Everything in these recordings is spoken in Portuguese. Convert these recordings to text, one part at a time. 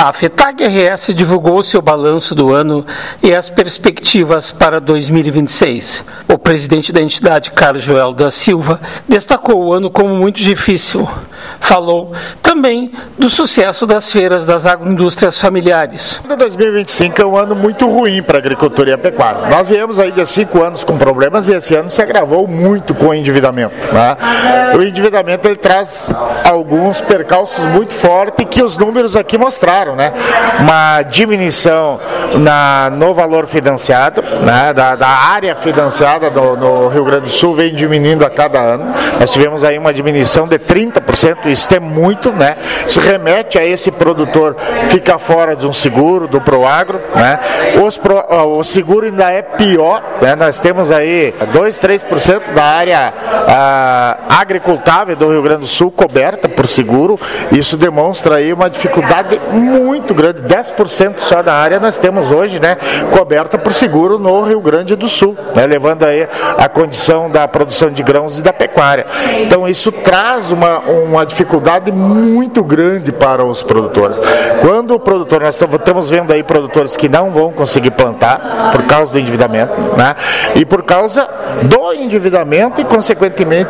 A FETAG-RS divulgou seu balanço do ano e as perspectivas para 2026. O presidente da entidade, Carlos Joel da Silva, destacou o ano como muito difícil. Falou também do sucesso das feiras das agroindústrias familiares. 2025 é um ano muito ruim para a agricultura e a pecuária. Nós viemos aí de 5 anos com problemas e esse ano se agravou muito com o endividamento. Né? O endividamento ele traz alguns percalços muito fortes que os números aqui mostraram. Né? Uma diminuição no valor financiado, né? da área financiada no Rio Grande do Sul vem diminuindo a cada ano. Nós tivemos aí uma diminuição de 30%, isso é muito, né? Se remete a esse produtor ficar fora de um seguro, do Proagro, né? O seguro ainda é pior, né? Nós temos aí 2-3% da área agricultável do Rio Grande do Sul coberta por seguro, isso demonstra aí uma dificuldade muito grande, 10% só da área nós temos hoje, né, coberta por seguro no Rio Grande do Sul, né, levando aí a condição da produção de grãos e da pecuária. Então isso traz uma dificuldade muito grande para os produtores. Quando o produtor, nós estamos vendo aí produtores que não vão conseguir plantar por causa do endividamento, né, e por causa do endividamento e consequentemente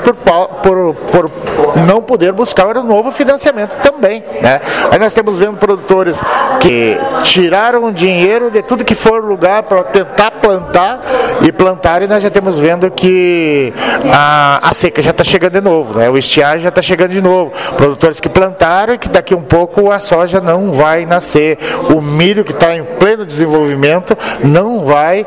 por não poder buscar um novo financiamento também, né. Aí nós estamos vendo produtores que tiraram dinheiro de tudo que for lugar para tentar plantar e nós já estamos vendo que a seca já está chegando de novo, né? O estiagem já está chegando de novo. Produtores que plantaram e que daqui um pouco a soja não vai nascer. O milho que está em pleno desenvolvimento não vai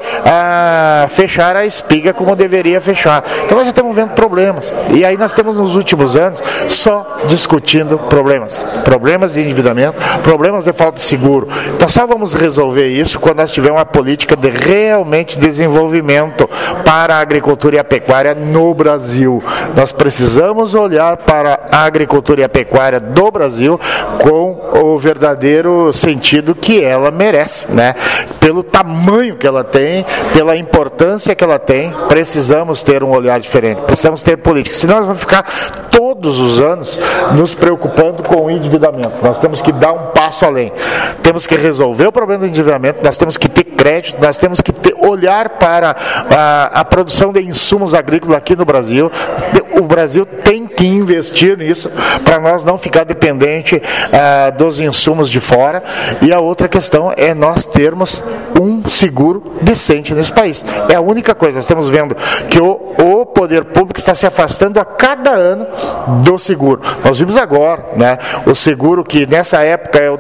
fechar a espiga como deveria fechar. Então nós já estamos vendo problemas. E aí nós temos nos últimos anos só discutindo problemas de endividamento, problemas de falta de seguro. Então só vamos resolver isso quando nós tivermos uma política de realmente desenvolvimento para a agricultura e a pecuária no Brasil. Nós precisamos olhar para a agricultura e a pecuária do Brasil com o verdadeiro sentido que ela merece, né? Pelo tamanho que ela tem, pela importância que ela tem, precisamos ter um olhar diferente, precisamos ter política. Senão nós vamos ficar todos os anos nos preocupando com o endividamento. Nós temos que dar um passo além. Temos que resolver o problema do endividamento, nós temos que ter crédito, nós temos que olhar para a produção de insumos agrícolas aqui no Brasil. O Brasil tem que investir nisso para nós não ficar dependente dos insumos de fora. E a outra questão é nós termos um seguro decente nesse país. É a única coisa. Nós estamos vendo que o poder público está se afastando a cada ano do seguro. Nós vimos agora, né, o seguro que nessa época é o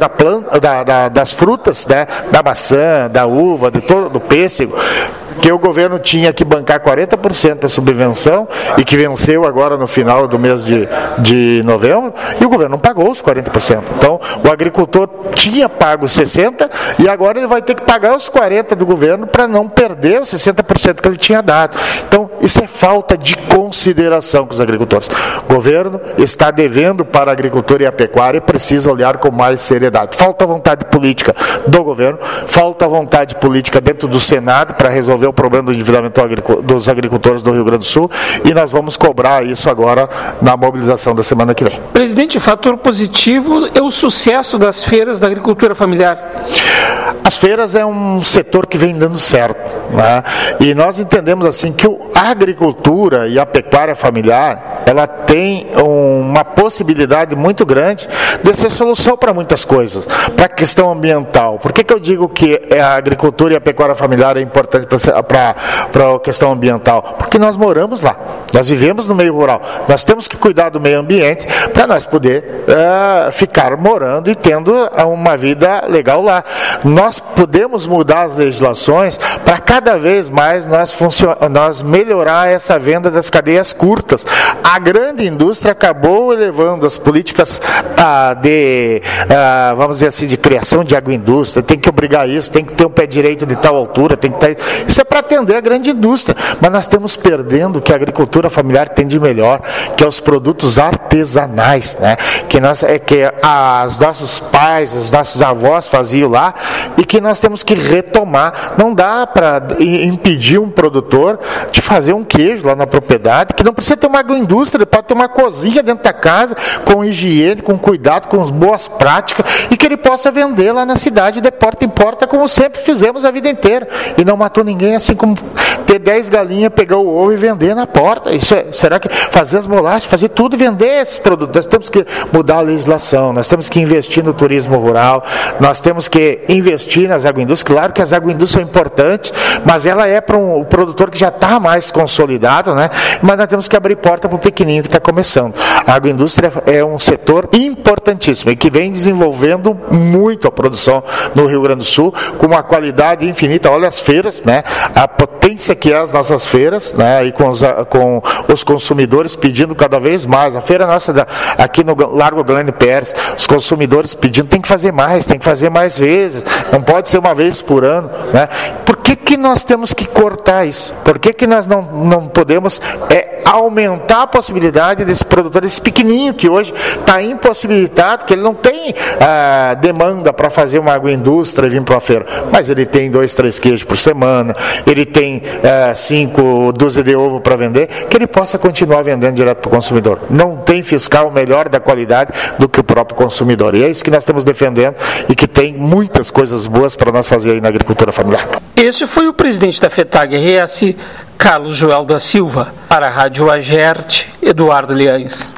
das frutas, né, da maçã, da uva, do pêssego, que o governo tinha que bancar 40% da subvenção e que venceu agora no final do mês de novembro, e o governo não pagou os 40%. Então, o agricultor tinha pago 60% e agora ele vai ter que pagar os 40% do governo para não perder os 60% que ele tinha dado. Então, isso é falta de consideração com os agricultores. O governo está devendo para a agricultura e a pecuária e precisa olhar com mais seriedade. Falta vontade política do governo, falta vontade política dentro do Senado para resolver o problema do endividamento dos agricultores do Rio Grande do Sul, e nós vamos cobrar isso agora na mobilização da semana que vem. Presidente, fator positivo é o sucesso das feiras da agricultura familiar. As feiras é um setor que vem dando certo, né? E nós entendemos assim que a agricultura e a pecuária familiar, ela tem uma possibilidade muito grande de ser solução para muitas coisas, para a questão ambiental. Por que eu digo que a agricultura e a pecuária familiar é importante para a questão ambiental? Porque nós moramos lá, nós vivemos no meio rural, nós temos que cuidar do meio ambiente para nós poder ficar morando e tendo uma vida legal lá. Nós podemos mudar as legislações para cada vez mais nós melhorar essa venda das cadeias curtas. A grande indústria acabou elevando as políticas vamos dizer assim, de criação de agroindústria, tem que obrigar isso, tem que ter um pé direito de tal altura, tem que ter... Isso é para atender a grande indústria, mas nós estamos perdendo o que a agricultura familiar tem de melhor, que é os produtos artesanais, né? Que os nossos pais, os nossos avós faziam lá e que nós temos que retomar. Não dá para impedir um produtor de fazer um queijo lá na propriedade, que não precisa ter uma agroindústria, ele pode ter uma cozinha dentro da casa, com higiene, com cuidado, com boas práticas, e que ele possa vender lá na cidade de porta em porta, como sempre fizemos a vida inteira, e não matou ninguém, assim como ter 10 galinhas, pegar o ovo e vender na porta. Será que fazer as bolachas, fazer tudo e vender esses produtos? Nós temos que mudar a legislação, nós temos que investir no turismo rural, nós temos que investir nas agroindústrias. Claro que as agroindústrias são importantes, mas ela é para um produtor que já está mais consolidado, né? Mas nós temos que abrir porta para o pequenininho que está começando. A agroindústria é um setor importantíssimo e que vem desenvolvendo muito a produção no Rio Grande do Sul, com uma qualidade infinita. Olha as feiras, né? A potência que é as nossas feiras, né? E com os consumidores pedindo cada vez mais. A feira nossa aqui no Largo Glênio Pérez, os consumidores pedindo, tem que fazer mais vezes, não pode ser uma vez por ano, né? Por que nós temos que cortar isso? Por que nós não podemos aumentar a possibilidade desse produtor, desse pequenininho que hoje está impossibilitado, que ele não tem demanda para fazer uma agroindústria e vir para a feira, mas ele tem 2, 3 queijos por semana, ele tem 5 dúzias de ovo para vender, que ele possa continuar vendendo direto para o consumidor. Não tem fiscal melhor da qualidade do que o próprio consumidor. E é isso que nós estamos defendendo e que tem muitas coisas boas para nós fazer aí na agricultura familiar. Este foi o presidente da FETAG-RS, Carlos Joel da Silva. Para a Rádio Agerte, Eduardo Liães.